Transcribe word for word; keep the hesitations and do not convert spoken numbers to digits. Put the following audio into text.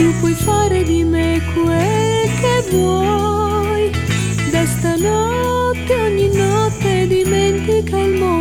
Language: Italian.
Tu puoi fare di me quel che vuoi. Da stanotte ogni notte dimentica il mondo.